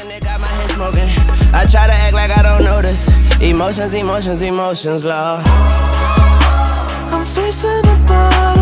it got my head smoking. I try to act like I don't notice. Emotions, emotions, emotions, Lord. I'm facing the bottom.